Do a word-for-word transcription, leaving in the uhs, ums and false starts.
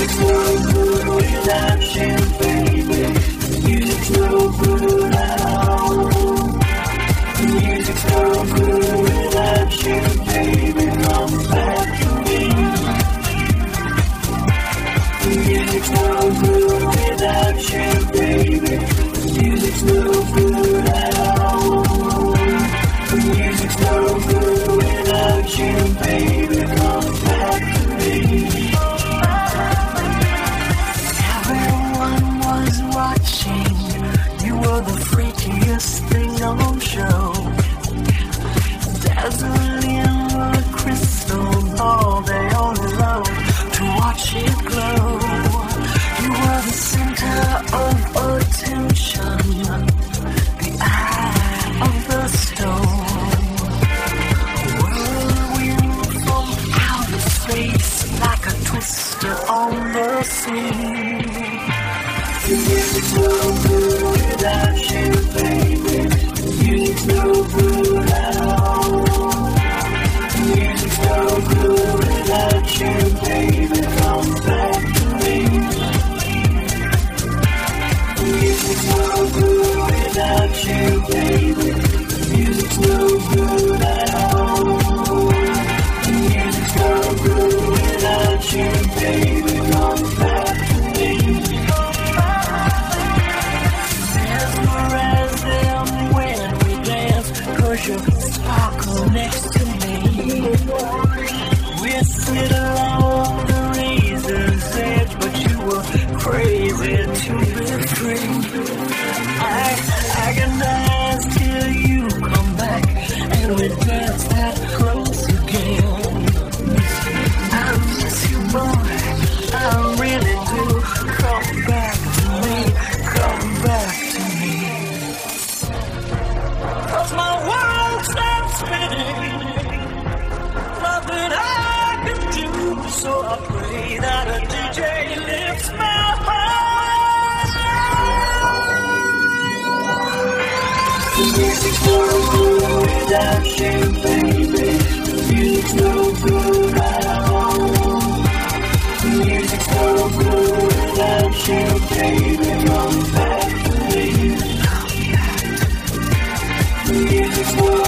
Music's no good without you, baby. Music's no good at all. Music's no good without you, baby. Come back to me. Music's no good without you, baby. Music's no good at all. Music's no good without you, baby. Come back to me. Everyone was watching. You were the freakiest thing on show. Dazzling like crystal ball. They all love to watch it glow. You were the center of attention, the eye of the stone. Whirlwind from outer space, like a twister on the scene. Music's no good without you, baby. Music's no good at all. Music's no good without you, baby. Come back to me. Music's no good without you, baby. Music's no good at all. Music's no good without you, baby. Come back to me. Mesmerizing when we dance, 'cause you sparkle next to me. We sit along the razor's edge, but you were crazy to be free. I agonize till you come back, and we dance that close again. I miss you, boy, I really do. Come back to me, come back to me. 'Cause my world stops spinning, nothing I can do, so I pray that a D J lifts my heart. Music's no good without you, baby. Music's no good at all. Music's no good without you, baby. Come back to me. Music's no